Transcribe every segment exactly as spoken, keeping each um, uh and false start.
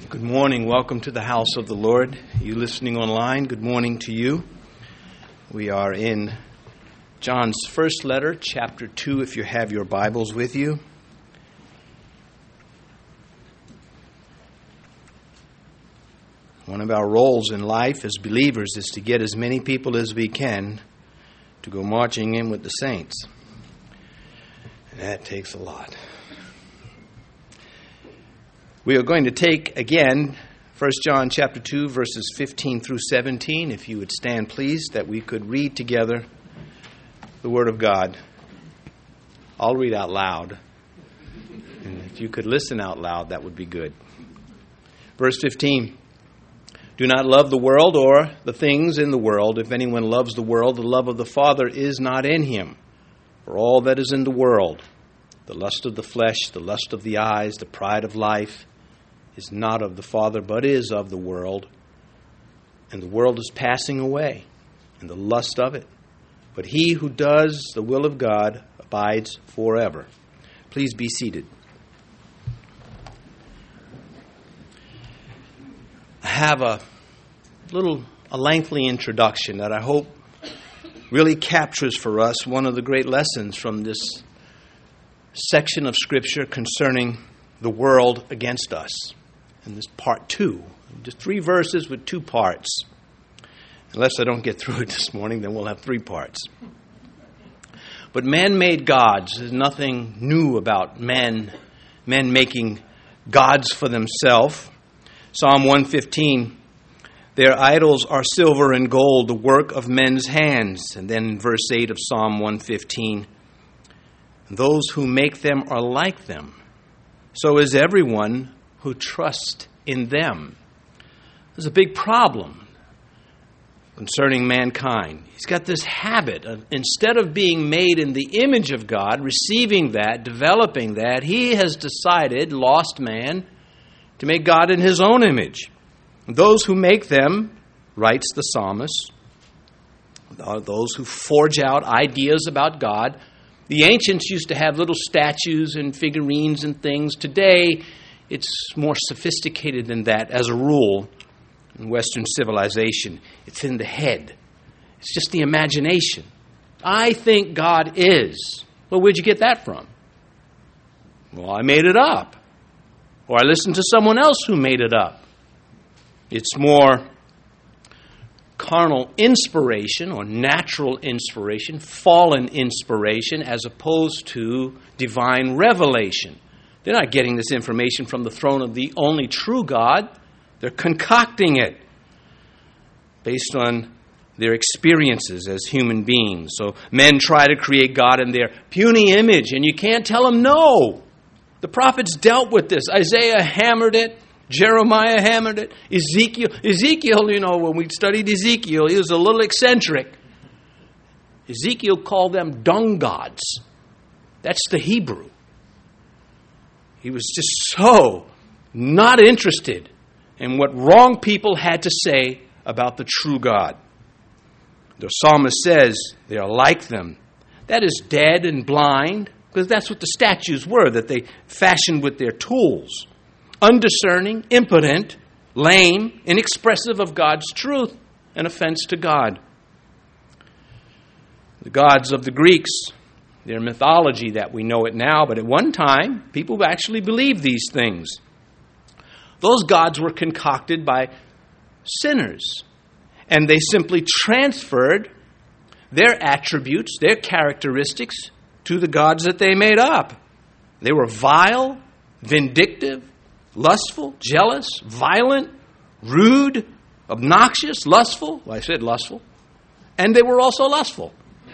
Good morning. Welcome to the house of the Lord. You listening online, good morning to you. We are in John's first letter, chapter two, if you have your Bibles with you. One of our roles in life as believers is to get as many people as we can to go marching in with the saints. And that takes a lot. We are going to take, again, First John chapter two, verses fifteen through seventeen. If you would stand, please, that we could read together the Word of God. I'll read out loud. And if you could listen out loud, that would be good. Verse fifteen. Do not love the world or the things in the world. If anyone loves the world, the love of the Father is not in him. For all that is in the world, the lust of the flesh, the lust of the eyes, the pride of life, is not of the Father, but is of the world. And the world is passing away, and the lust of it. But he who does the will of God abides forever. Please be seated. I have a little, a lengthy introduction that I hope really captures for us one of the great lessons from this section of Scripture concerning the world against us. And this part two, just three verses with two parts. Unless I don't get through it this morning, then we'll have three parts. But man-made gods, there's nothing new about men, men making gods for themselves. Psalm one fifteen, their idols are silver and gold, the work of men's hands. And then in verse eight of Psalm one fifteen, those who make them are like them. So is everyone who trusts in them. There's a big problem concerning mankind. He's got this habit of, instead of being made in the image of God, receiving that, developing that, he has decided, lost man, to make God in his own image. Those who make them, writes the psalmist, are those who forge out ideas about God. The ancients used to have little statues and figurines and things. Today, it's more sophisticated than that as a rule in Western civilization. It's in the head. It's just the imagination. I think God is. Well, where'd you get that from? Well, I made it up. Or I listened to someone else who made it up. It's more carnal inspiration or natural inspiration, fallen inspiration, as opposed to divine revelation. They're not getting this information from the throne of the only true God. They're concocting it based on their experiences as human beings. So men try to create God in their puny image, and you can't tell them no. The prophets dealt with this. Isaiah hammered it. Jeremiah hammered it. Ezekiel, Ezekiel, you know, when we studied Ezekiel, he was a little eccentric. Ezekiel called them dung gods. That's the Hebrew. He was just so not interested in what wrong people had to say about the true God. The psalmist says they are like them. That is dead and blind, because that's what the statues were that they fashioned with their tools. Undiscerning, impotent, lame, inexpressive of God's truth, an offense to God. The gods of the Greeks, their mythology that we know it now, but at one time, people actually believed these things. Those gods were concocted by sinners, and they simply transferred their attributes, their characteristics, to the gods that they made up. They were vile, vindictive, lustful, jealous, violent, rude, obnoxious, lustful. Well, I said lustful. And they were also lustful.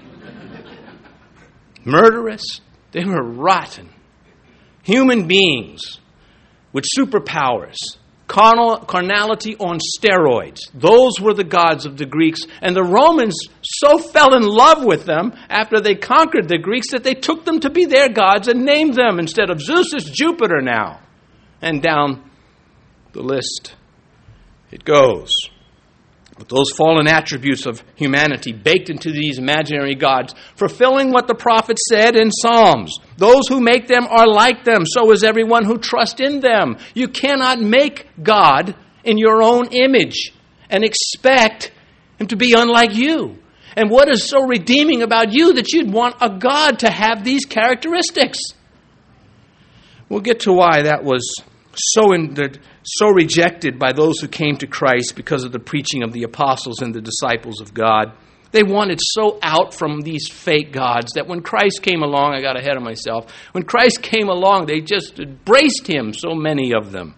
Murderous. They were rotten. Human beings with superpowers. Carnal, carnality on steroids. Those were the gods of the Greeks. And the Romans so fell in love with them after they conquered the Greeks that they took them to be their gods and named them. Instead of Zeus, it's Jupiter now. And down the list it goes. But those fallen attributes of humanity baked into these imaginary gods, fulfilling what the prophet said in Psalms. Those who make them are like them, so is everyone who trusts in them. You cannot make God in your own image and expect him to be unlike you. And what is so redeeming about you that you'd want a God to have these characteristics? We'll get to why that was so in the, so rejected by those who came to Christ because of the preaching of the apostles and the disciples of God. They wanted so out from these fake gods that when Christ came along, I got ahead of myself, when Christ came along, they just embraced him, so many of them.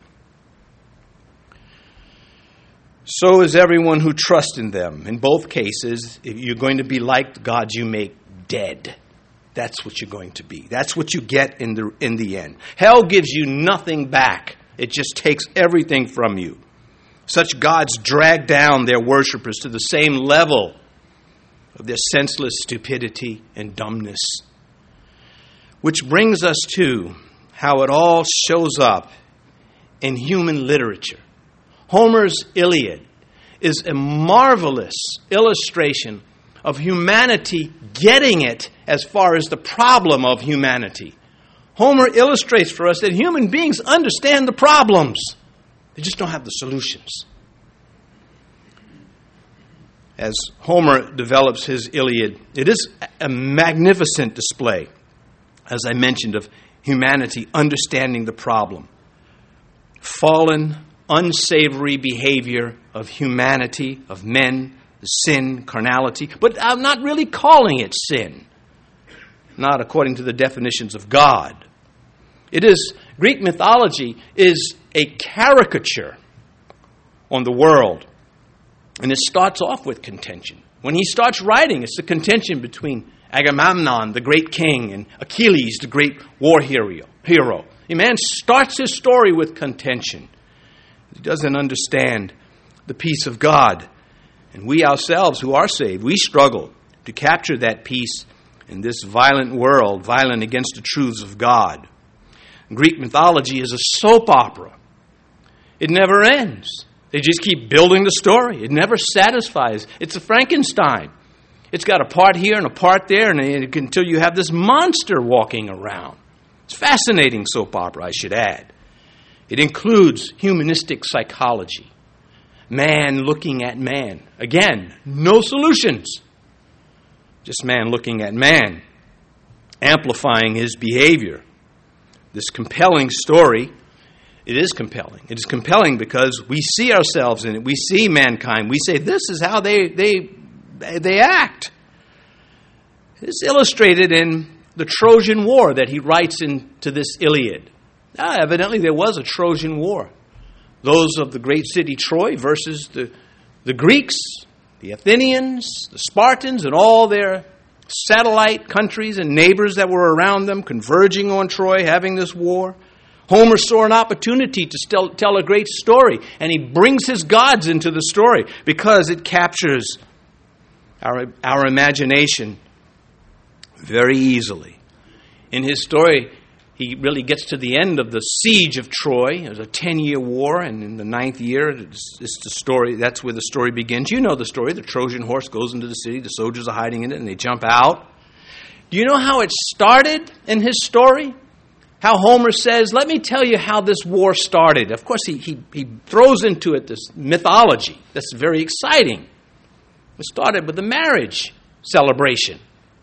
So is everyone who trusts in them. In both cases, if you're going to be like the gods you make dead. That's what you're going to be. That's what you get in the in the end. Hell gives you nothing back. It just takes everything from you. Such gods drag down their worshipers to the same level of their senseless stupidity and dumbness. Which brings us to how it all shows up in human literature. Homer's Iliad is a marvelous illustration of humanity getting it as far as the problem of humanity. Homer illustrates for us that human beings understand the problems. They just don't have the solutions. As Homer develops his Iliad, it is a magnificent display, as I mentioned, of humanity understanding the problem. Fallen, unsavory behavior of humanity, of men, sin, carnality, but I'm not really calling it sin. Not according to the definitions of God. It is, Greek mythology is a caricature on the world. And it starts off with contention. When he starts writing, it's the contention between Agamemnon, the great king, and Achilles, the great war hero. hero. A man starts his story with contention. He doesn't understand the peace of God. And we ourselves who are saved, we struggle to capture that peace in this violent world, violent against the truths of God. Greek mythology is a soap opera. It never ends. They just keep building the story. It never satisfies. It's a Frankenstein. It's got a part here and a part there, and until you have this monster walking around. It's fascinating soap opera, I should add. It includes humanistic psychology. Man looking at man. Again, no solutions. Just man looking at man, amplifying his behavior. This compelling story, it is compelling. It is compelling because we see ourselves in it. We see mankind. We say, this is how they they they act. It's illustrated in the Trojan War that he writes into this Iliad. Now, evidently, there was a Trojan War. Those of the great city Troy versus the, the Greeks, the Athenians, the Spartans, and all their satellite countries and neighbors that were around them, converging on Troy, having this war. Homer saw an opportunity to still tell a great story, and he brings his gods into the story because it captures our, our imagination very easily. In his story, he really gets to the end of the siege of Troy. It was a ten-year war, and in the ninth year, it's, it's the story. That's where the story begins. You know the story. The Trojan horse goes into the city. The soldiers are hiding in it, and they jump out. Do you know how it started in his story? How Homer says, let me tell you how this war started. Of course, he, he, he throws into it this mythology that's very exciting. It started with a marriage celebration.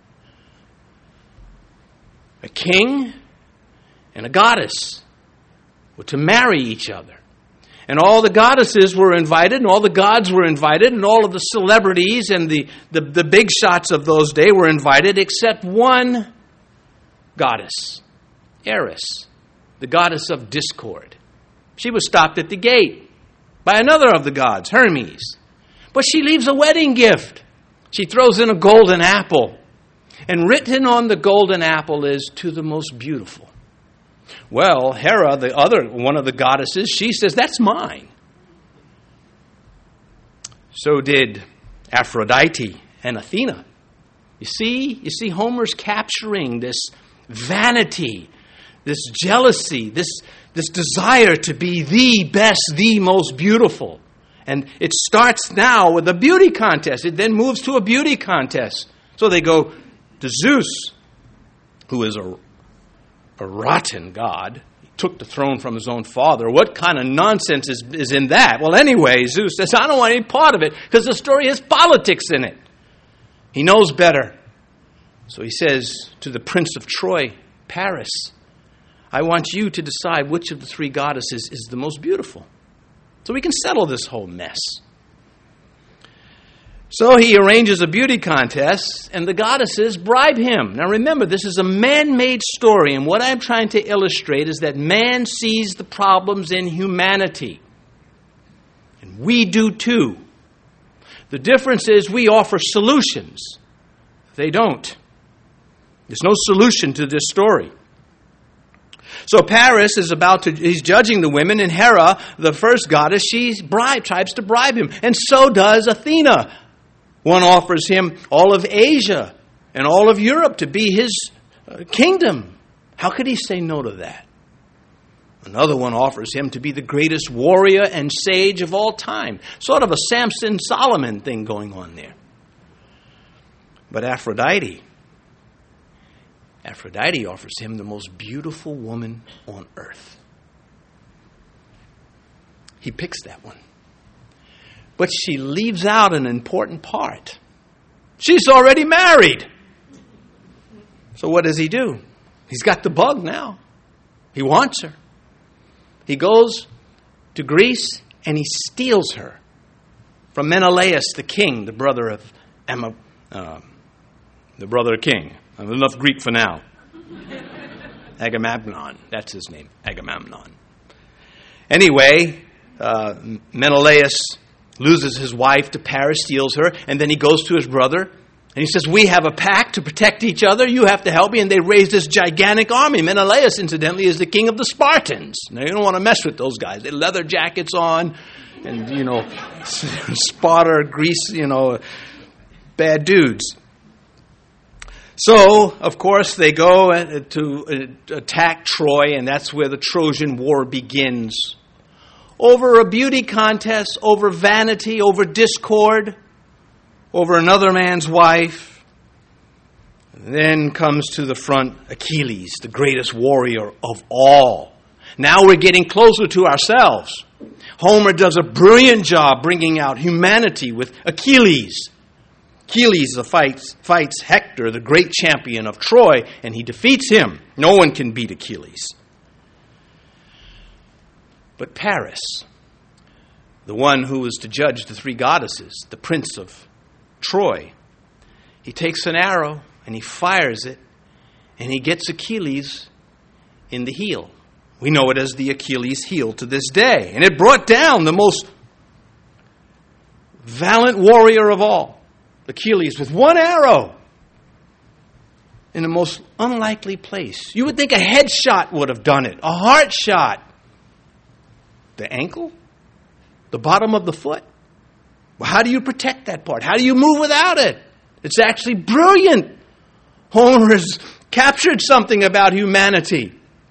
A king and a goddess were to marry each other. And all the goddesses were invited, and all the gods were invited, and all of the celebrities and the, the, the big shots of those days were invited, except one goddess, Eris, the goddess of discord. She was stopped at the gate by another of the gods, Hermes. But she leaves a wedding gift. She throws in a golden apple. And written on the golden apple is, to the most beautiful. Well, Hera, the other one of the goddesses, she says, that's mine. So did Aphrodite and Athena. You see, you see Homer's capturing this vanity, this jealousy, this, this desire to be the best, the most beautiful. And it starts now with a beauty contest. It then moves to a beauty contest. So they go to Zeus, who is a, a rotten god. He took the throne from his own father. What kind of nonsense is, is in that? Well, anyway, Zeus says, I don't want any part of it because the story has politics in it. He knows better. So he says to the prince of Troy, Paris, I want you to decide which of the three goddesses is the most beautiful, so we can settle this whole mess. So he arranges a beauty contest, and the goddesses bribe him. Now remember, this is a man-made story, and what I'm trying to illustrate is that man sees the problems in humanity. And we do too. The difference is we offer solutions. They don't. There's no solution to this story. So Paris is about to, he's judging the women, and Hera, the first goddess, she bribe, tries to bribe him. And so does Athena. One offers him all of Asia and all of Europe to be his uh, kingdom. How could he say no to that? Another one offers him to be the greatest warrior and sage of all time. Sort of a Samson-Solomon thing going on there. But Aphrodite, Aphrodite offers him the most beautiful woman on earth. He picks that one. But she leaves out an important part. She's already married. So what does he do? He's got the bug now. He wants her. He goes to Greece and he steals her from Menelaus, the king, the brother of Emma, uh, the brother of king. I have enough Greek for now. Agamemnon. That's his name. Agamemnon. Anyway, uh, Menelaus loses his wife to Paris, steals her, and then he goes to his brother, and he says, we have a pact to protect each other. You have to help me. And they raise this gigantic army. Menelaus, incidentally, is the king of the Spartans. Now, you don't want to mess with those guys. They have leather jackets on, and, you know, Sparta, Greece, you know, bad dudes. So, of course, they go to attack Troy, and that's where the Trojan War begins. Over a beauty contest, over vanity, over discord, over another man's wife. Then comes to the front Achilles, the greatest warrior of all. Now we're getting closer to ourselves. Homer does a brilliant job bringing out humanity with Achilles. Achilles fights, fights Hector, the great champion of Troy, and he defeats him. No one can beat Achilles. But Paris, the one who was to judge the three goddesses, the prince of Troy, he takes an arrow and he fires it, and he gets Achilles in the heel. We know it as the Achilles heel to this day. And it brought down the most valiant warrior of all, Achilles, with one arrow in the most unlikely place. You would think a headshot would have done it, a heart shot. The ankle? The bottom of the foot? Well, how do you protect that part? How do you move without it? It's actually brilliant. Homer has captured something about humanity.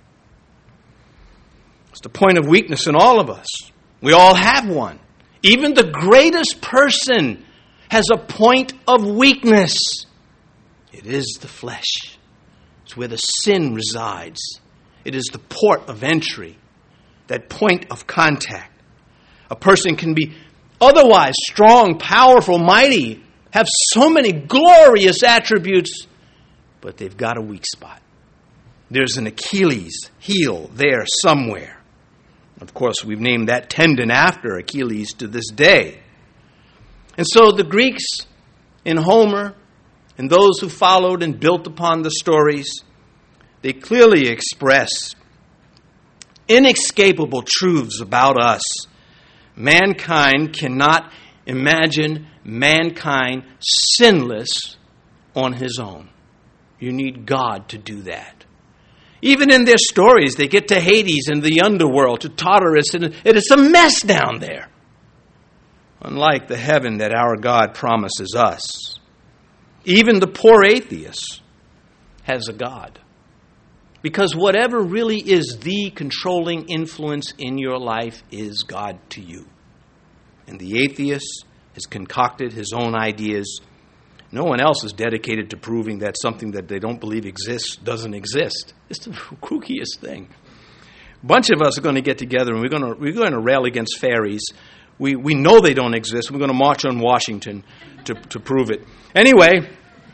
It's the point of weakness in all of us. We all have one. Even the greatest person has a point of weakness. It is the flesh. It's where the sin resides. It is the port of entry, that point of contact. A person can be otherwise strong, powerful, mighty, have so many glorious attributes, but they've got a weak spot. There's an Achilles heel there somewhere. Of course, we've named that tendon after Achilles to this day. And so the Greeks in Homer and those who followed and built upon the stories, they clearly express inescapable truths about us. Mankind cannot imagine mankind sinless on his own. You need God to do that. Even in their stories, they get to Hades and the underworld, to Tartarus, and it is a mess down there. Unlike the heaven that our God promises us. Even the poor atheist has a God. Because whatever really is the controlling influence in your life is God to you. And the atheist has concocted his own ideas. No one else is dedicated to proving that something that they don't believe exists doesn't exist. It's the kookiest thing. A bunch of us are going to get together and we're going to we're going to rail against fairies. We we know they don't exist. We're going to march on Washington to, to prove it. Anyway,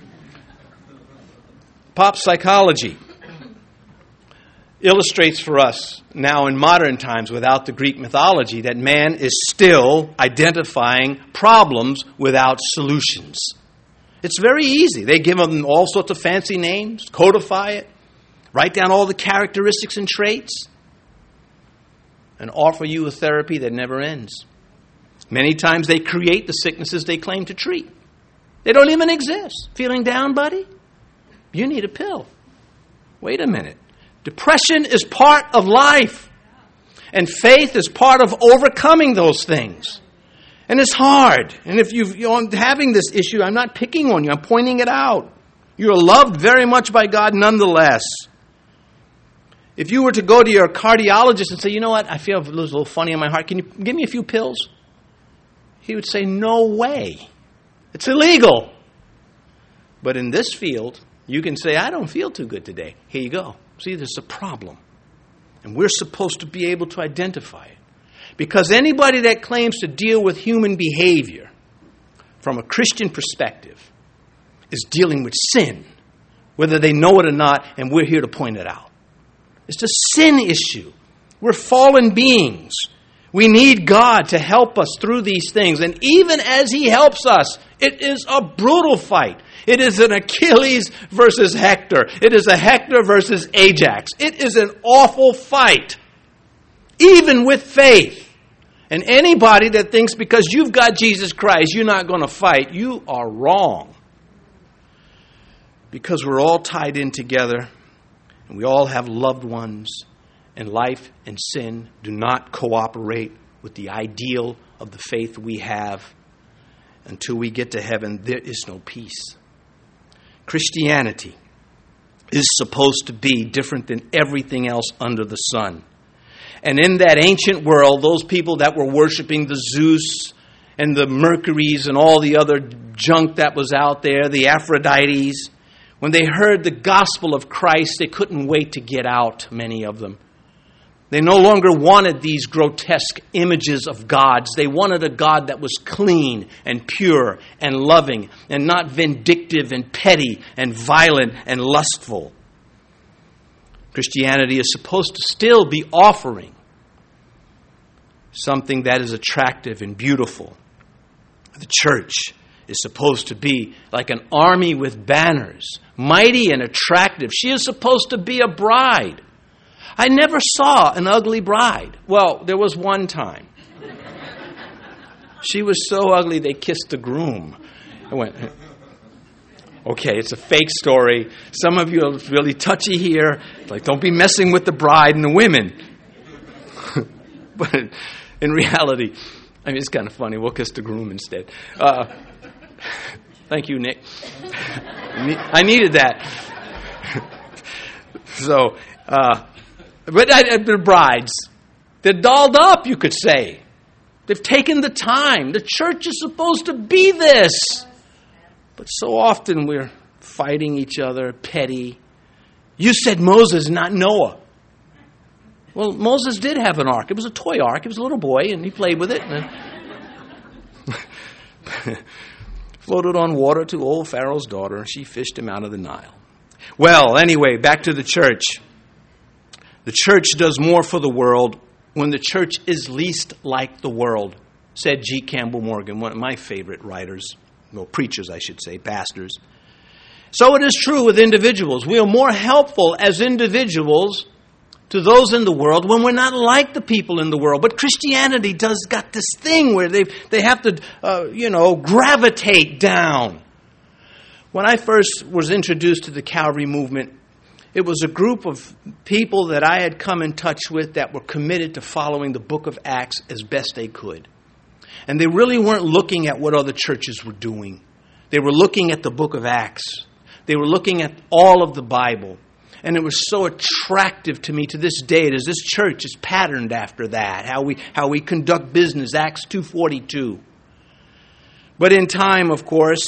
pop psychology illustrates for us now in modern times without the Greek mythology that man is still identifying problems without solutions. It's very easy. They give them all sorts of fancy names, codify it, write down all the characteristics and traits, and offer you a therapy that never ends. Many times they create the sicknesses they claim to treat. They don't even exist. Feeling down, buddy? You need a pill. Wait a minute. Depression is part of life. And faith is part of overcoming those things. And it's hard. And if you've, you're having this issue, I'm not picking on you. I'm pointing it out. You're loved very much by God nonetheless. If you were to go to your cardiologist and say, you know what, I feel a little funny in my heart. Can you give me a few pills? He would say, no way. It's illegal. But in this field, you can say, I don't feel too good today. Here you go. See, there's a problem. And we're supposed to be able to identify it. Because anybody that claims to deal with human behavior from a Christian perspective is dealing with sin, whether they know it or not, and we're here to point it out. It's a sin issue. We're fallen beings. We need God to help us through these things. And even as He helps us, it is a brutal fight. It is an Achilles versus Hector. It is a Hector versus Ajax. It is an awful fight, even with faith. And anybody that thinks because you've got Jesus Christ, you're not going to fight, you are wrong. Because we're all tied in together, and we all have loved ones, and life and sin do not cooperate with the ideal of the faith we have. Until we get to heaven, there is no peace. Christianity is supposed to be different than everything else under the sun. And in that ancient world, those people that were worshiping the Zeus and the Mercuries and all the other junk that was out there, the Aphrodites, when they heard the gospel of Christ, they couldn't wait to get out, many of them. They no longer wanted these grotesque images of gods. They wanted a God that was clean and pure and loving and not vindictive and petty and violent and lustful. Christianity is supposed to still be offering something that is attractive and beautiful. The church is supposed to be like an army with banners, mighty and attractive. She is supposed to be a bride. I never saw an ugly bride. Well, there was one time. She was so ugly they kissed the groom. I went, okay, it's a fake story. Some of you are really touchy here. Like, don't be messing with the bride and the women. But in reality, I mean, it's kind of funny. We'll kiss the groom instead. Uh, thank you, Nick. I needed that. So, uh, but I, they're brides. They're dolled up, you could say. They've taken the time. The church is supposed to be this. But so often we're fighting each other, petty. You said Moses, not Noah. Well, Moses did have an ark. It was a toy ark. He was a little boy, and he played with it. And floated on water to old Pharaoh's daughter, and she fished him out of the Nile. Well, anyway, back to the church. The church does more for the world when the church is least like the world, said G. Campbell Morgan, one of my favorite writers, well, preachers, I should say, pastors. So it is true with individuals. We are more helpful as individuals to those in the world when we're not like the people in the world. But Christianity does got this thing where they they have to, uh, you know, gravitate down. When I first was introduced to the Calvary movement, it was a group of people that I had come in touch with that were committed to following the book of Acts as best they could. And they really weren't looking at what other churches were doing. They were looking at the book of Acts. They were looking at all of the Bible. And it was so attractive to me to this day, as this church is patterned after that, how we how we conduct business, Acts two forty-two. But in time, of course,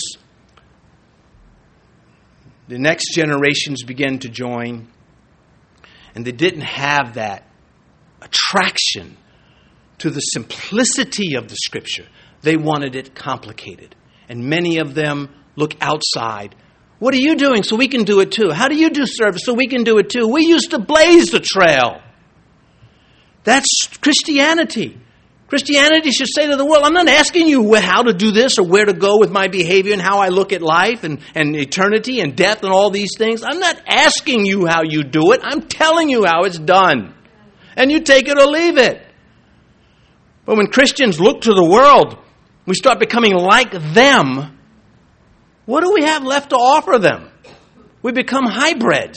the next generations began to join, and they didn't have that attraction to the simplicity of the Scripture. They wanted it complicated. And many of them look outside. What are you doing so we can do it too? How do you do service so we can do it too? We used to blaze the trail. That's Christianity. Christianity should say to the world, I'm not asking you how to do this or where to go with my behavior and how I look at life and, and eternity and death and all these things. I'm not asking you how you do it. I'm telling you how it's done. And you take it or leave it. But when Christians look to the world, we start becoming like them. What do we have left to offer them? We become hybrids.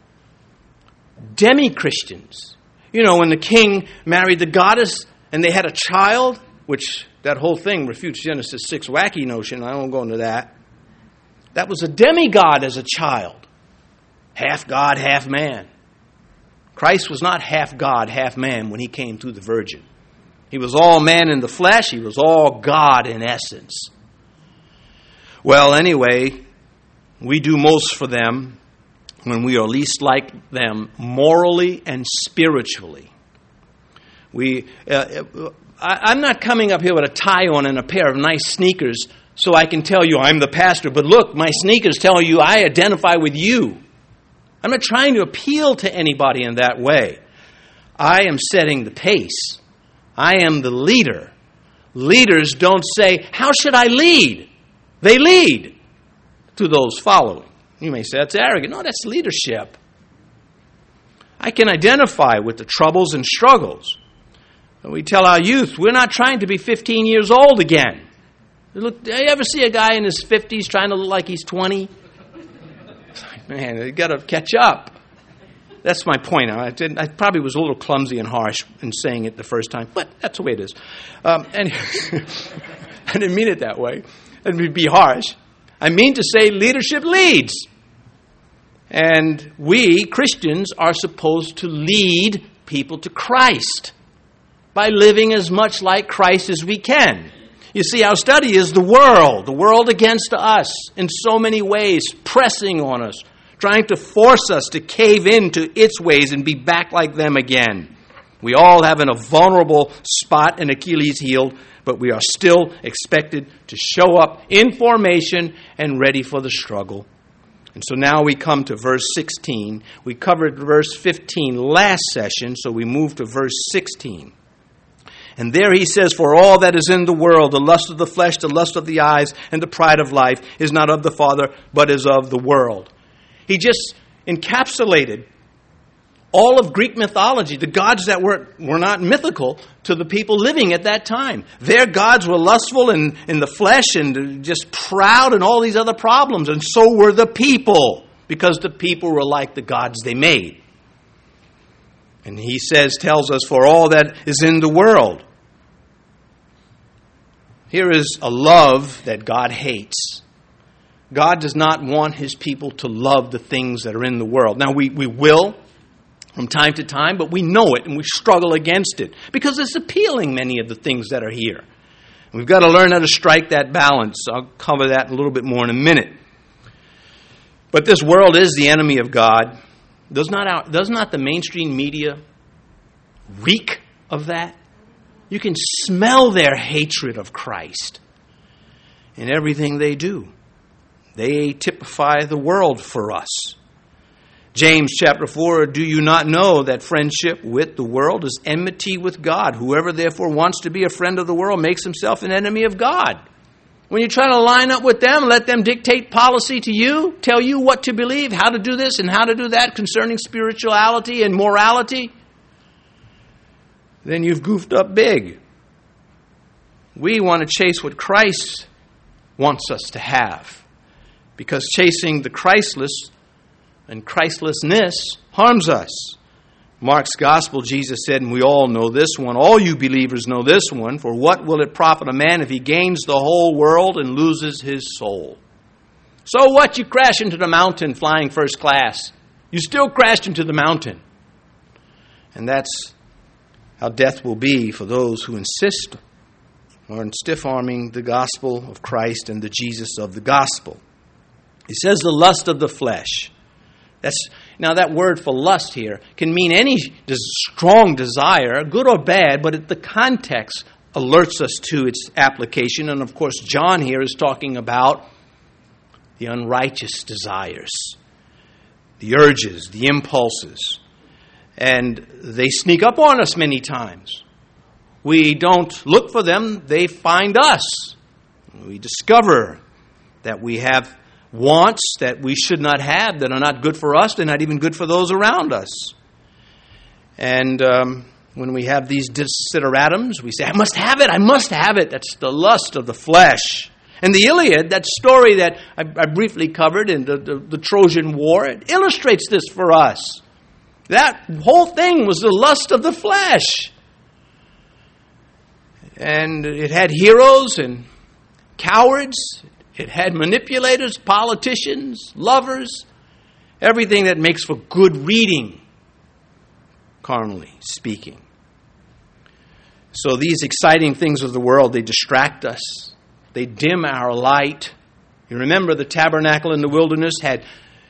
Demi-Christians. You know, when the king married the goddess and they had a child, which that whole thing refutes Genesis six wacky notion. I won't go into that. That was a demigod as a child. Half God, half man. Christ was not half God, half man when he came through the Virgin. He was all man in the flesh. He was all God in essence. Well, anyway, we do most for them when we are least like them morally and spiritually. We, uh, I, I'm not coming up here with a tie on and a pair of nice sneakers so I can tell you I'm the pastor, but look, my sneakers tell you I identify with you. I'm not trying to appeal to anybody in that way. I am setting the pace. I am the leader. Leaders don't say, how should I lead? They lead to those following. You may say, that's arrogant. No, that's leadership. I can identify with the troubles and struggles. We tell our youth, we're not trying to be fifteen years old again. Look, do you ever see a guy in his fifties trying to look like he's twenty? Man, you got to catch up. That's my point. I, didn't, I probably was a little clumsy and harsh in saying it the first time, but that's the way it is. Um, and I didn't mean it that way. I didn't be harsh. I mean to say leadership leads. And we, Christians, are supposed to lead people to Christ by living as much like Christ as we can. You see, our study is the world, the world against us in so many ways, pressing on us, trying to force us to cave into its ways and be back like them again. We all have a vulnerable spot, an Achilles heel, but we are still expected to show up in formation and ready for the struggle. And so now we come to verse sixteen. We covered verse fifteen last session, so we move to verse sixteen. And there he says, for all that is in the world, the lust of the flesh, the lust of the eyes, and the pride of life is not of the Father, but is of the world. He just encapsulated all of Greek mythology, the gods that were, were not mythical to the people living at that time. Their gods were lustful and in the flesh and just proud and all these other problems. And so were the people, because the people were like the gods they made. And he says, tells us, for all that is in the world. Here is a love that God hates. God does not want his people to love the things that are in the world. Now, we, we will from time to time, but we know it and we struggle against it because it's appealing, many of the things that are here. We've got to learn how to strike that balance. I'll cover that a little bit more in a minute. But this world is the enemy of God. Does not our, does not the mainstream media reek of that? You can smell their hatred of Christ in everything they do. They typify the world for us. James chapter four, do you not know that friendship with the world is enmity with God? Whoever therefore wants to be a friend of the world makes himself an enemy of God. When you're trying to line up with them, let them dictate policy to you, tell you what to believe, how to do this and how to do that concerning spirituality and morality, then you've goofed up big. We want to chase what Christ wants us to have, because chasing the Christless and Christlessness harms us. Mark's gospel, Jesus said, and we all know this one, all you believers know this one, for what will it profit a man if he gains the whole world and loses his soul? So what? You crash into the mountain flying first class. You still crashed into the mountain. And that's how death will be for those who insist on stiff-arming the gospel of Christ and the Jesus of the gospel. He says the lust of the flesh. That's now that word for lust here can mean any des- strong desire, good or bad, but it, the context alerts us to its application. And of course, John here is talking about the unrighteous desires, the urges, the impulses. And they sneak up on us many times. We don't look for them, they find us. We discover that we have wants that we should not have, that are not good for us, they're not even good for those around us. And um, when we have these desideratums, we say, I must have it, I must have it. That's the lust of the flesh. And the Iliad, that story that I, I briefly covered in the, the, the Trojan War, it illustrates this for us. That whole thing was the lust of the flesh. And it had heroes and cowards. It had manipulators, politicians, lovers, everything that makes for good reading, carnally speaking. So these exciting things of the world, they distract us. They dim our light. You remember the tabernacle in the wilderness had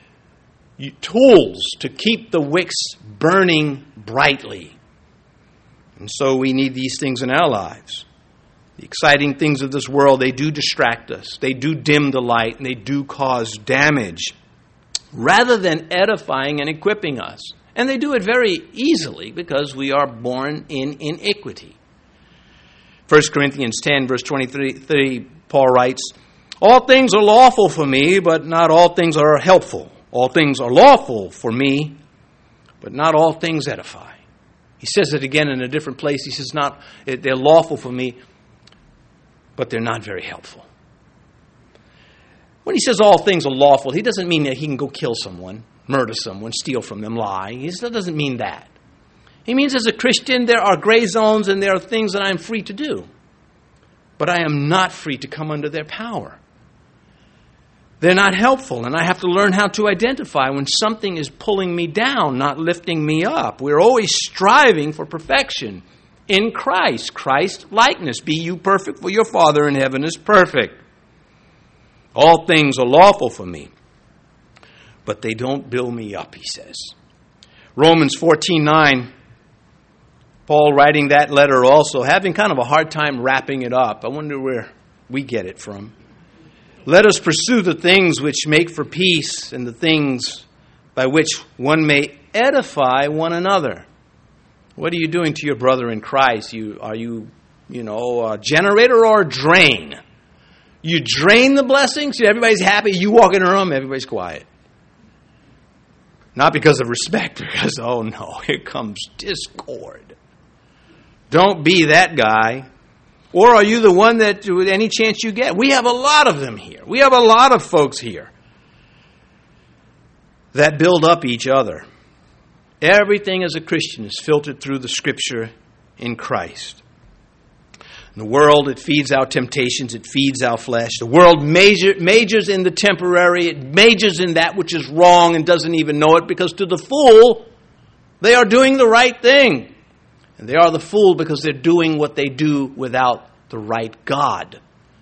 tools to keep the wicks burning brightly. And so we need these things in our lives. The exciting things of this world, they do distract us. They do dim the light, and they do cause damage rather than edifying and equipping us. And they do it very easily because we are born in iniquity. First Corinthians ten, verse twenty-three, Paul writes, all things are lawful for me, but not all things are helpful. All things are lawful for me, but not all things edify. He says it again in a different place. He says, "Not they're lawful for me, but they're not very helpful." When he says all things are lawful, he doesn't mean that he can go kill someone, murder someone, steal from them, lie. He doesn't mean that. He means as a Christian, there are gray zones and there are things that I am free to do. But I am not free to come under their power. They're not helpful, and I have to learn how to identify when something is pulling me down, not lifting me up. We're always striving for perfection in Christ, Christ likeness. Be you perfect, for your Father in heaven is perfect. All things are lawful for me, but they don't build me up, he says. Romans fourteen nine, Paul writing that letter also, having kind of a hard time wrapping it up. I wonder where we get it from. Let us pursue the things which make for peace and the things by which one may edify one another. What are you doing to your brother in Christ? You, are you, you know, a generator or a drain? You drain the blessings, everybody's happy, you walk in a room, everybody's quiet. Not because of respect, because, oh no, here comes discord. Don't be that guy. Or are you the one that, with any chance you get? We have a lot of them here. We have a lot of folks here that build up each other. Everything as a Christian is filtered through the Scripture in Christ. In the world, it feeds our temptations. It feeds our flesh. The world major, majors in the temporary. It majors in that which is wrong and doesn't even know it, because to the fool, they are doing the right thing. And they are the fool because they're doing what they do without the right God.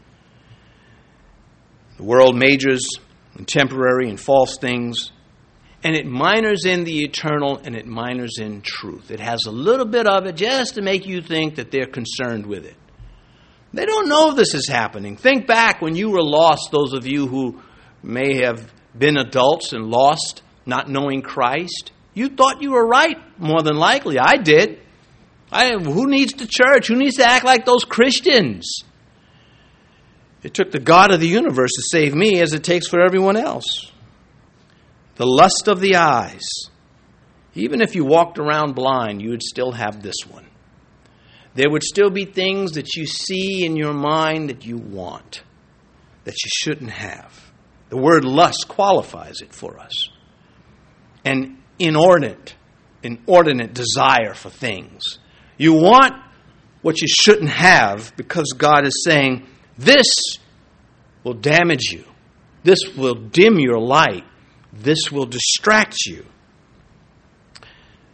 The world majors in temporary and false things, and it minors in the eternal, and it minors in truth. It has a little bit of it just to make you think that they're concerned with it. They don't know this is happening. Think back when you were lost, those of you who may have been adults and lost, not knowing Christ. You thought you were right, more than likely. I did. I, who needs the church? Who needs to act like those Christians? It took the God of the universe to save me, as it takes for everyone else. The lust of the eyes. Even if you walked around blind, you would still have this one. There would still be things that you see in your mind that you want, that you shouldn't have. The word lust qualifies it for us. An inordinate, inordinate desire for things. You want what you shouldn't have because God is saying, this will damage you. This will dim your light. This will distract you.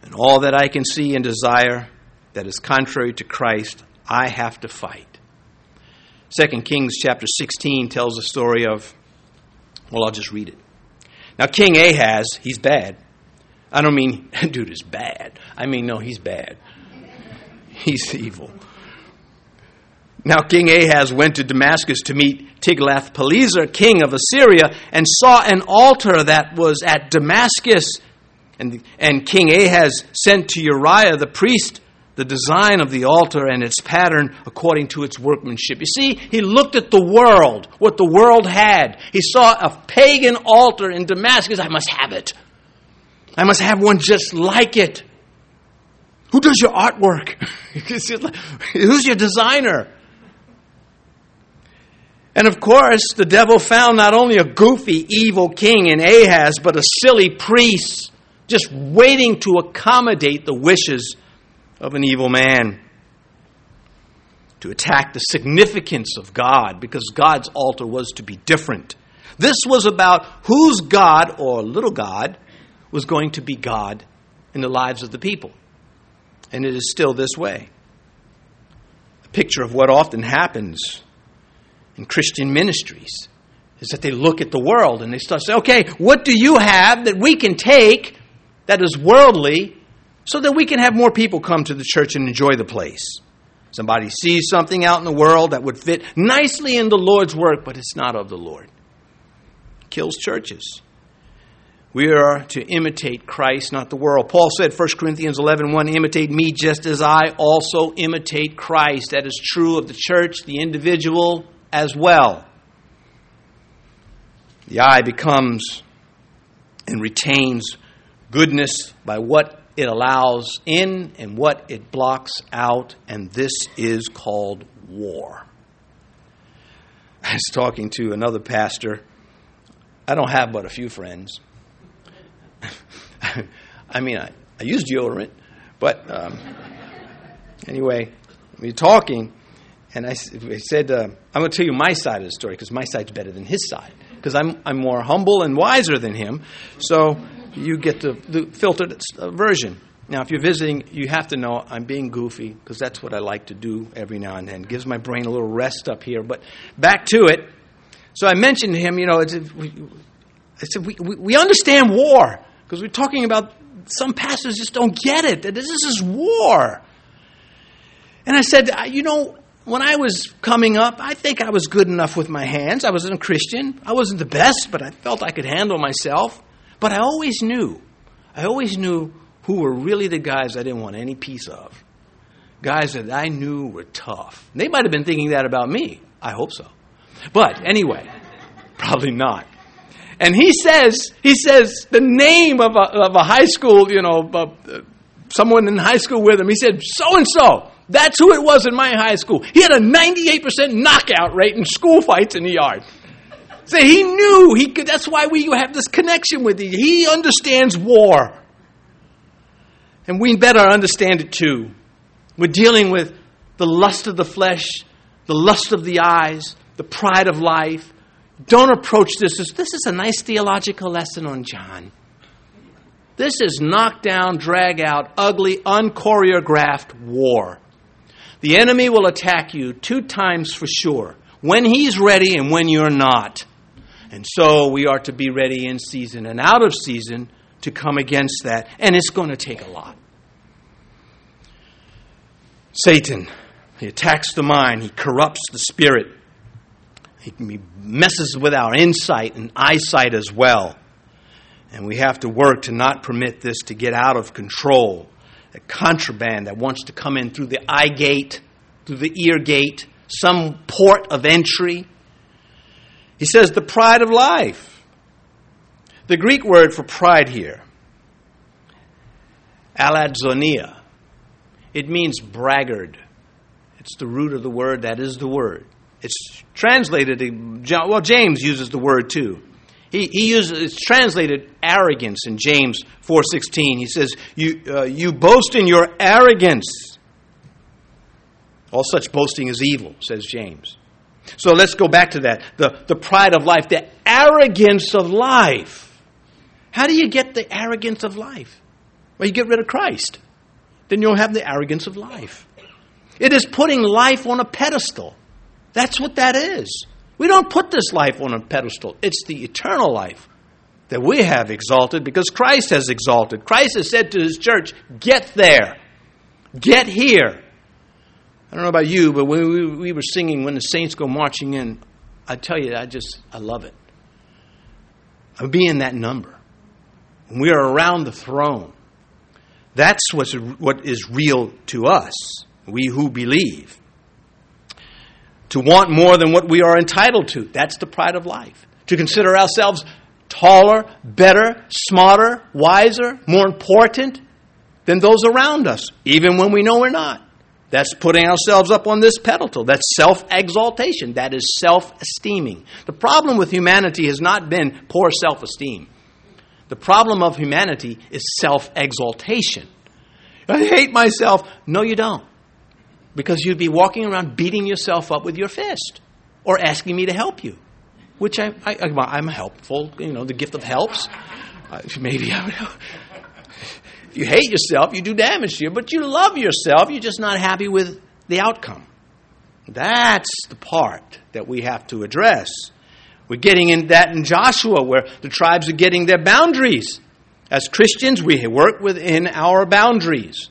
And all that I can see and desire that is contrary to Christ, I have to fight. Second Kings chapter sixteen tells the story of, well, I'll just read it. Now, King Ahaz, he's bad. I don't mean, dude is bad. I mean, no, he's bad. He's evil. Now, King Ahaz went to Damascus to meet Tiglath-Pileser, king of Assyria, and saw an altar that was at Damascus. And, and King Ahaz sent to Uriah the priest the design of the altar and its pattern according to its workmanship. You see, he looked at the world, what the world had. He saw a pagan altar in Damascus. I must have it. I must have one just like it. Who does your artwork? Who's your designer? And of course, the devil found not only a goofy, evil king in Ahaz, but a silly priest just waiting to accommodate the wishes of an evil man, to attack the significance of God, because God's altar was to be different. This was about whose God, or little God, was going to be God in the lives of the people. And it is still this way. A picture of what often happens in Christian ministries is that they look at the world and they start saying, okay, what do you have that we can take that is worldly, so that we can have more people come to the church and enjoy the place? Somebody sees something out in the world that would fit nicely in the Lord's work, but it's not of the Lord. It kills churches. We are to imitate Christ, not the world. Paul said, First Corinthians eleven one, imitate me just as I also imitate Christ. That is true of the church, the individual as well. The eye becomes and retains goodness by what it allows in and what it blocks out, and this is called war. I was talking to another pastor. I don't have but a few friends. I mean, I, I use deodorant, but um, anyway, we were talking, and I, I said, uh, I'm going to tell you my side of the story, because my side's better than his side, because I'm, I'm more humble and wiser than him, so you get the, the filtered version. Now, if you're visiting, you have to know I'm being goofy, because that's what I like to do every now and then. It gives my brain a little rest up here. But back to it. So I mentioned to him, you know, it's, we, I said, we, we, we understand war, because we're talking about some pastors just don't get it. That this is war. And I said, you know, when I was coming up, I think I was good enough with my hands. I wasn't a Christian. I wasn't the best, but I felt I could handle myself. But I always knew, I always knew who were really the guys I didn't want any piece of. Guys that I knew were tough. They might have been thinking that about me. I hope so. But anyway, probably not. And he says, he says the name of a, of a high school, you know, uh, someone in high school with him. He said, so-and-so. That's who it was in my high school. He had a ninety-eight percent knockout rate in school fights in the yard. So he knew, he could. That's why we have this connection with you. He understands war. And we better understand it too. We're dealing with the lust of the flesh, the lust of the eyes, the pride of life. Don't approach this as, this is a nice theological lesson on John. This is knock down, drag out, ugly, unchoreographed war. The enemy will attack you two times for sure. When he's ready and when you're not. And so we are to be ready in season and out of season to come against that. And it's going to take a lot. Satan, he attacks the mind. He corrupts the spirit. He messes with our insight and eyesight as well. And we have to work to not permit this to get out of control. A contraband that wants to come in through the eye gate, through the ear gate, some port of entry. He says the pride of life. The Greek word for pride here, aladzonia, it means braggart. It's the root of the word. That is the word. It's translated, well, James uses the word too. He, he uses, it's translated arrogance in James four sixteen. He says, you, uh, you boast in your arrogance. All such boasting is evil, says James. So let's go back to that. The, the pride of life, the arrogance of life. How do you get the arrogance of life? Well, you get rid of Christ. Then you'll have the arrogance of life. It is putting life on a pedestal. That's what that is. We don't put this life on a pedestal. It's the eternal life that we have exalted because Christ has exalted. Christ has said to his church, get there. Get here. I don't know about you, but when we, we were singing When the Saints Go Marching In, I tell you, I just, I love it. I'll be in that number. When we are around the throne, that's what's, what is real to us, we who believe. To want more than what we are entitled to, that's the pride of life. To consider ourselves taller, better, smarter, wiser, more important than those around us, even when we know we're not. That's putting ourselves up on this pedestal. That's self-exaltation. That is self-esteeming. The problem with humanity has not been poor self-esteem. The problem of humanity is self-exaltation. I hate myself. No, you don't. Because you'd be walking around beating yourself up with your fist or asking me to help you, which I, I, I'm helpful. You know, the gift of helps. Uh, maybe I would help. If you hate yourself, you do damage to you, but you love yourself. You're just not happy with the outcome. That's the part that we have to address. We're getting in that in Joshua, where the tribes are getting their boundaries. As Christians, we work within our boundaries.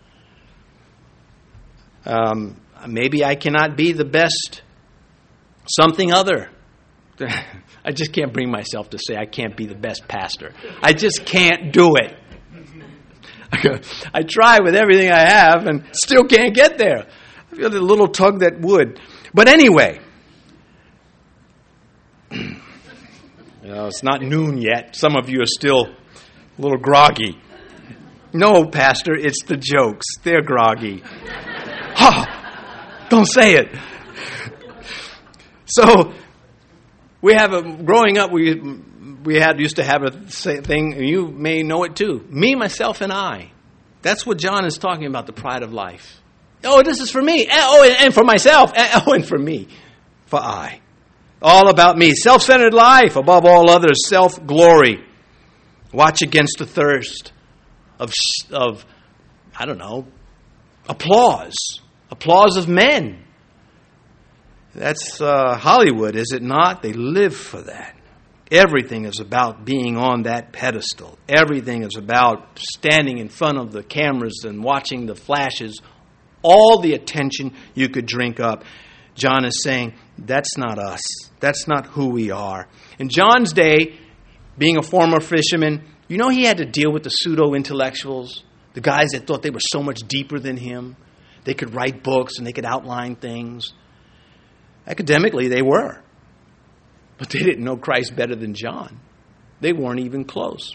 Um, maybe I cannot be the best something other. I just can't bring myself to say I can't be the best pastor. I just can't do it. I try with everything I have and still can't get there. I feel a little tug that would. But anyway, you know, it's not noon yet. Some of you are still a little groggy. No, Pastor, it's the jokes. They're groggy. Ha! Don't say it. So, we have a, growing up, we we had used to have a thing, you may know it too. Me, myself, and I. That's what John is talking about, the pride of life. Oh, this is for me. Oh, and for myself. Oh, and for me. For I. All about me. Self-centered life, above all others, self-glory. Watch against the thirst of, of, I don't know, applause. Applause of men. That's uh, Hollywood, is it not? They live for that. Everything is about being on that pedestal. Everything is about standing in front of the cameras and watching the flashes. All the attention you could drink up. John is saying, that's not us. That's not who we are. In John's day, being a former fisherman, you know he had to deal with the pseudo-intellectuals, the guys that thought they were so much deeper than him. They could write books and they could outline things. Academically, they were. But they didn't know Christ better than John. They weren't even close.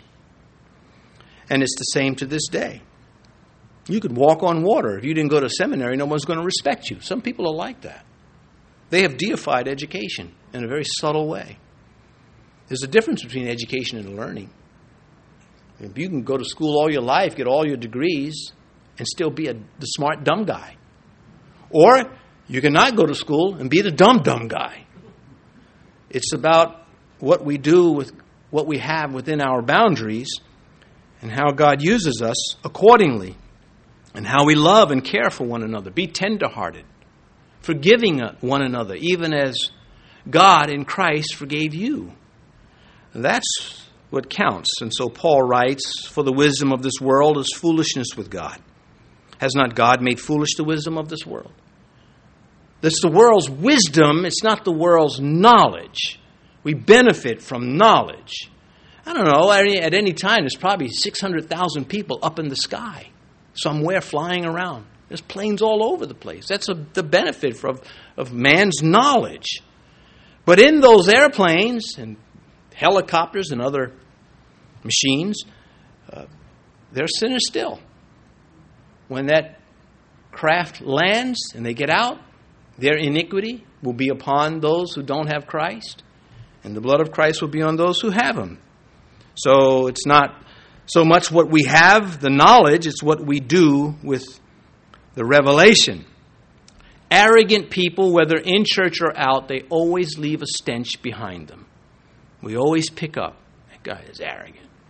And it's the same to this day. You could walk on water. If you didn't go to seminary, no one's going to respect you. Some people are like that. They have deified education in a very subtle way. There's a difference between education and learning. If you can go to school all your life, get all your degrees, and still be a, the smart, dumb guy. Or you cannot go to school and be the dumb, dumb guy. It's about what we do with what we have within our boundaries and how God uses us accordingly and how we love and care for one another. Be tenderhearted, forgiving one another, even as God in Christ forgave you. That's what counts. And so Paul writes, for the wisdom of this world is foolishness with God. Has not God made foolish the wisdom of this world? That's the world's wisdom. It's not the world's knowledge. We benefit from knowledge. I don't know, at any time there's probably six hundred thousand people up in the sky, somewhere flying around. There's planes all over the place. That's a, the benefit of, of man's knowledge. But in those airplanes and helicopters and other machines, uh, they're sinners still. When that craft lands and they get out, their iniquity will be upon those who don't have Christ, and the blood of Christ will be on those who have Him. So it's not so much what we have, the knowledge, it's what we do with the revelation. Arrogant people, whether in church or out, they always leave a stench behind them. We always pick up, that guy is arrogant.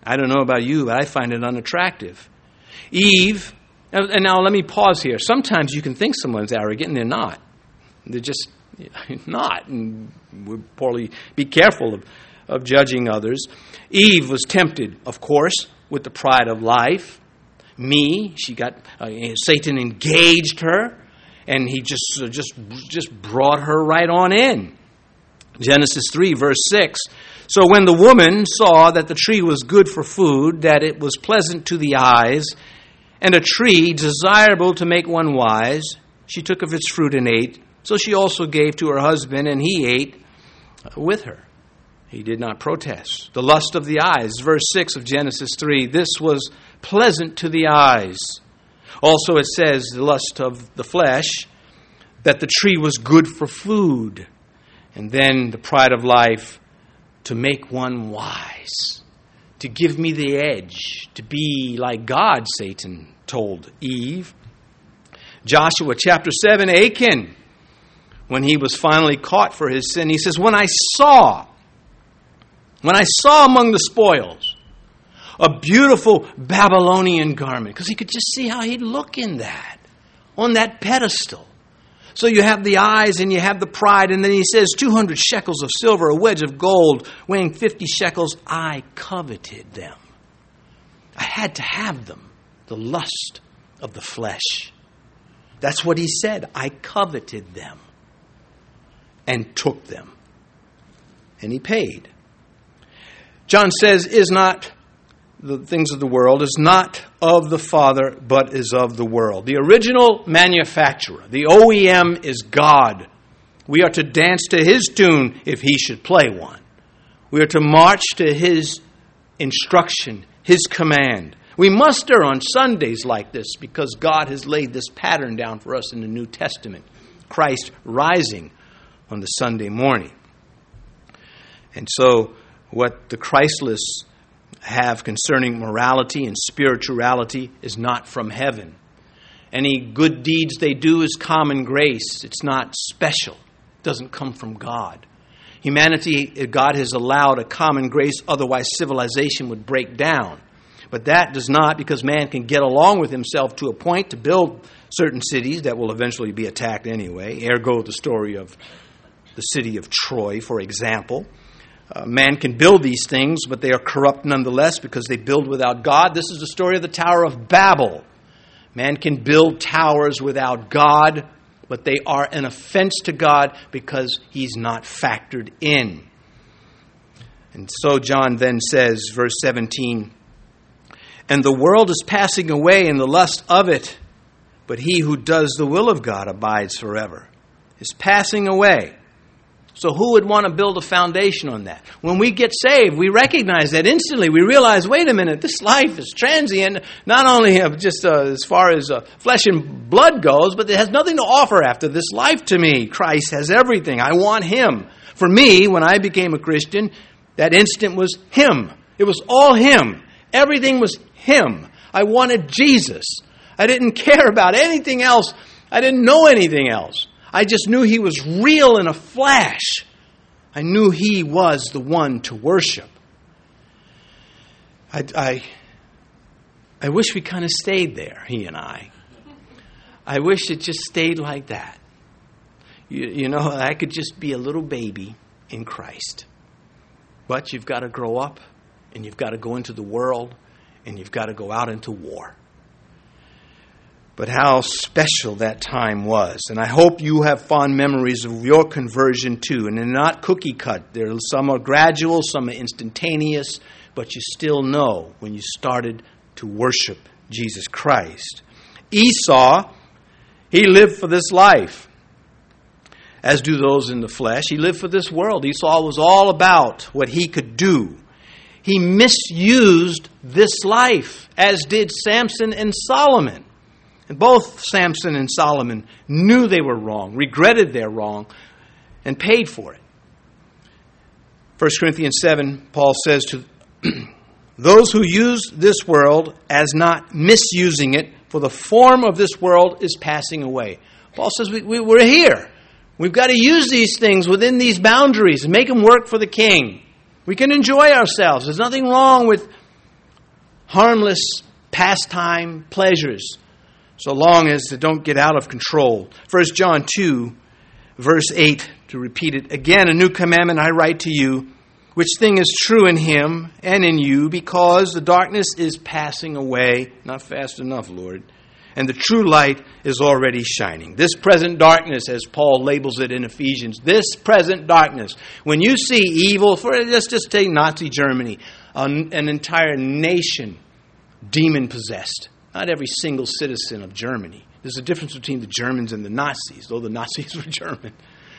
I don't know about you, but I find it unattractive. Eve, and now let me pause here. Sometimes you can think someone's arrogant and they're not. They're just not. And we'll probably be careful of, of judging others. Eve was tempted, of course, with the pride of life. Me, she got, uh, Satan engaged her, and he just, uh, just, just brought her right on in. Genesis three, verse six. So when the woman saw that the tree was good for food, that it was pleasant to the eyes, and a tree desirable to make one wise, she took of its fruit and ate. So she also gave to her husband, and he ate with her. He did not protest. The lust of the eyes, verse six of Genesis three, this was pleasant to the eyes. Also it says, the lust of the flesh, that the tree was good for food. And then the pride of life, to make one wise, to give me the edge, to be like God, Satan told Eve. Joshua chapter seven, Achan, when he was finally caught for his sin, he says, when I saw, when I saw among the spoils a beautiful Babylonian garment, because he could just see how he'd look in that, on that pedestal. So you have the eyes and you have the pride, and then he says two hundred shekels of silver, a wedge of gold weighing fifty shekels. I coveted them. I had to have them. The lust of the flesh. That's what he said. I coveted them and took them. And he paid. John says, is not the things of the world, is not of the Father, but is of the world. The original manufacturer, the O E M, is God. We are to dance to his tune if he should play one. We are to march to his instruction, his command. We muster on Sundays like this because God has laid this pattern down for us in the New Testament. Christ rising on the Sunday morning. And so what the Christless have concerning morality and spirituality is not from heaven. Any good deeds they do is common grace. It's not special. It doesn't come from God. Humanity, God has allowed a common grace, otherwise civilization would break down. But that does not, because man can get along with himself to a point to build certain cities that will eventually be attacked anyway. Ergo, the story of the city of Troy, for example. Uh, man can build these things, but they are corrupt nonetheless because they build without God. This is the story of the Tower of Babel. Man can build towers without God, but they are an offense to God because he's not factored in. And so John then says, verse seventeen, and the world is passing away in the lust of it, but he who does the will of God abides forever. Is passing away. So who would want to build a foundation on that? When we get saved, we recognize that instantly. We realize, wait a minute, this life is transient, not only just uh, as far as uh, flesh and blood goes, but it has nothing to offer after this life to me. Christ has everything. I want him. For me, when I became a Christian, that instant was him. It was all him. Everything was him. I wanted Jesus. I didn't care about anything else. I didn't know anything else. I just knew he was real in a flash. I knew he was the one to worship. I, I, I wish we kind of stayed there, he and I. I wish it just stayed like that. You, you know, I could just be a little baby in Christ. But you've got to grow up, and you've got to go into the world, and you've got to go out into war. But how special that time was. And I hope you have fond memories of your conversion too. And they're not cookie cut. There, some are gradual, some are instantaneous. But you still know when you started to worship Jesus Christ. Esau, he lived for this life. As do those in the flesh. He lived for this world. Esau was all about what he could do. He misused this life, as did Samson and Solomon. And both Samson and Solomon knew they were wrong, regretted their wrong, and paid for it. First Corinthians seven, Paul says to those who use this world as not misusing it, for the form of this world is passing away. Paul says we, we, we're here. We've got to use these things within these boundaries and make them work for the king. We can enjoy ourselves. There's nothing wrong with harmless pastime pleasures, so long as they don't get out of control. First John two, verse eight, to repeat it again, a new commandment I write to you, which thing is true in him and in you, because the darkness is passing away, not fast enough, Lord, and the true light is already shining. This present darkness, as Paul labels it in Ephesians, this present darkness, when you see evil, for let's just take Nazi Germany, an, an entire nation demon-possessed. Not every single citizen of Germany. There's a difference between the Germans and the Nazis, though the Nazis were German.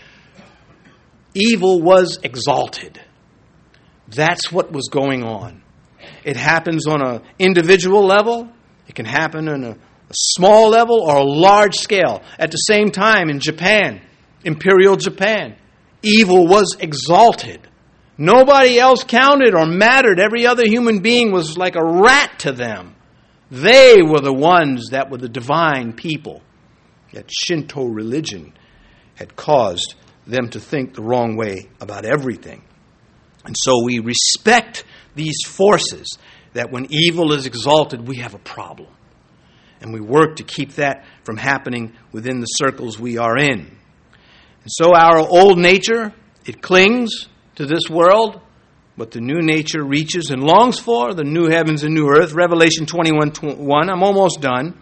Evil was exalted. That's what was going on. It happens on an individual level. It can happen on a, a small level or a large scale. At the same time, in Japan, Imperial Japan, evil was exalted. Nobody else counted or mattered. Every other human being was like a rat to them. They were the ones that were the divine people. Yet Shinto religion had caused them to think the wrong way about everything. And so we respect these forces, that when evil is exalted, we have a problem. And we work to keep that from happening within the circles we are in. And so our old nature, it clings to this world, but the new nature reaches and longs for the new heavens and new earth. Revelation twenty-one one. I'm almost done.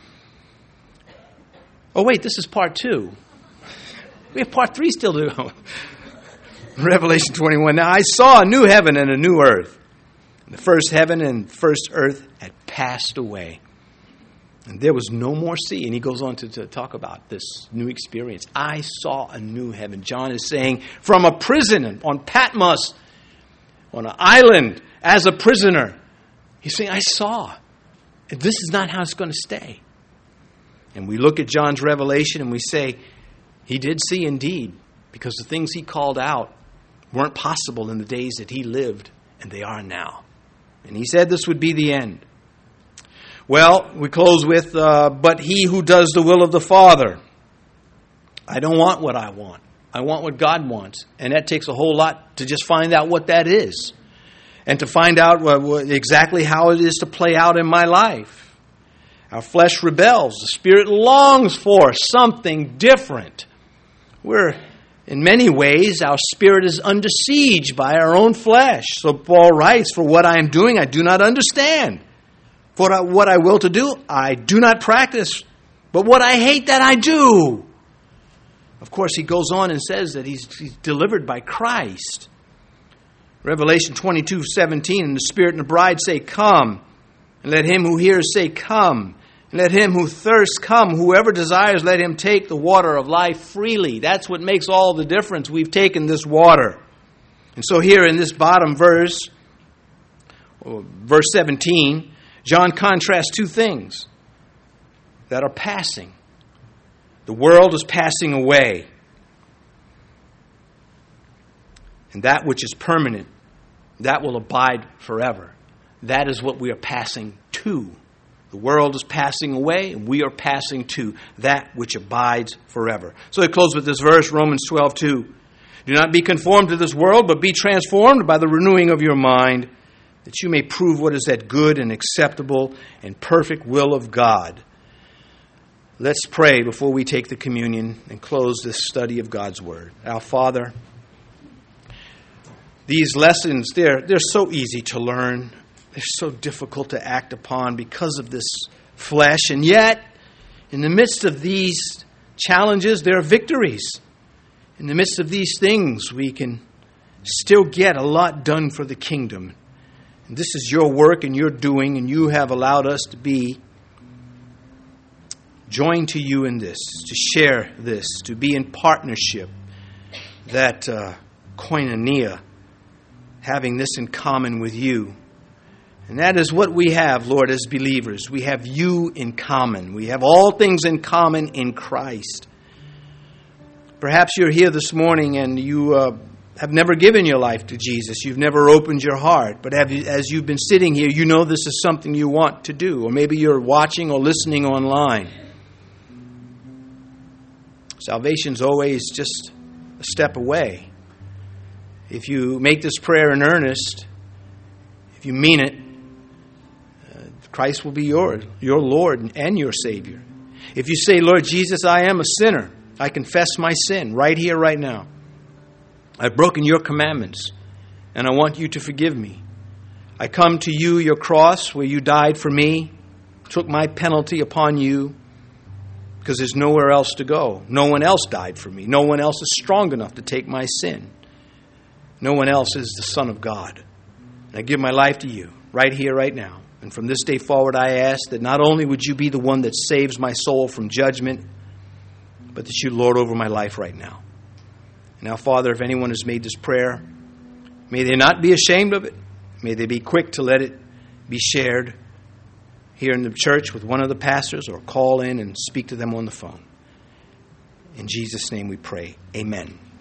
Oh, wait, this is part two. We have part three still to go. Revelation twenty-one. Now I saw a new heaven and a new earth. The first heaven and first earth had passed away, and there was no more sea. And he goes on to, to talk about this new experience. I saw a new heaven. John is saying, from a prison on Patmos, on an island, as a prisoner, he's saying, I saw. This is not how it's going to stay. And we look at John's revelation and we say, he did see indeed, because the things he called out weren't possible in the days that he lived, and they are now. And he said this would be the end. Well, we close with, uh, but he who does the will of the Father. I don't want what I want. I want what God wants. And that takes a whole lot to just find out what that is. And to find out what, what, exactly how it is to play out in my life. Our flesh rebels. The Spirit longs for something different. We're, in many ways, our spirit is under siege by our own flesh. So Paul writes, for what I am doing, I do not understand. For what I will to do, I do not practice. But what I hate, that I do. Of course, he goes on and says that he's, he's delivered by Christ. Revelation twenty-two seventeen, and the Spirit and the bride say, come. And let him who hears say, come. And let him who thirsts come. Whoever desires, let him take the water of life freely. That's what makes all the difference. We've taken this water. And so here in this bottom verse, verse seventeen, John contrasts two things that are passing. The world is passing away. And that which is permanent, that will abide forever. That is what we are passing to. The world is passing away, and we are passing to that which abides forever. So I close with this verse, Romans twelve two. Do not be conformed to this world, but be transformed by the renewing of your mind, that you may prove what is that good and acceptable and perfect will of God. Let's pray before we take the communion and close this study of God's Word. Our Father, these lessons, they're, they're so easy to learn. They're so difficult to act upon because of this flesh. And yet, in the midst of these challenges, there are victories. In the midst of these things, we can still get a lot done for the kingdom. And this is your work and your doing, and you have allowed us to be joined to you in this, to share this, to be in partnership, that uh, koinonia, having this in common with you. And that is what we have, Lord, as believers. We have you in common. We have all things in common in Christ. Perhaps you're here this morning and you uh, have never given your life to Jesus. You've never opened your heart. But have you, as you've been sitting here, you know this is something you want to do. Or maybe you're watching or listening online. Salvation's always just a step away. If you make this prayer in earnest, if you mean it, Christ will be your, your Lord and your Savior. If you say, Lord Jesus, I am a sinner. I confess my sin right here, right now. I've broken your commandments, and I want you to forgive me. I come to you, your cross, where you died for me, took my penalty upon you, because there's nowhere else to go. No one else died for me. No one else is strong enough to take my sin. No one else is the Son of God. And I give my life to you right here, right now. And from this day forward, I ask that not only would you be the one that saves my soul from judgment, but that you lord over my life right now. Now, Father, if anyone has made this prayer, may they not be ashamed of it. May they be quick to let it be shared here in the church with one of the pastors, or call in and speak to them on the phone. In Jesus' name we pray. Amen.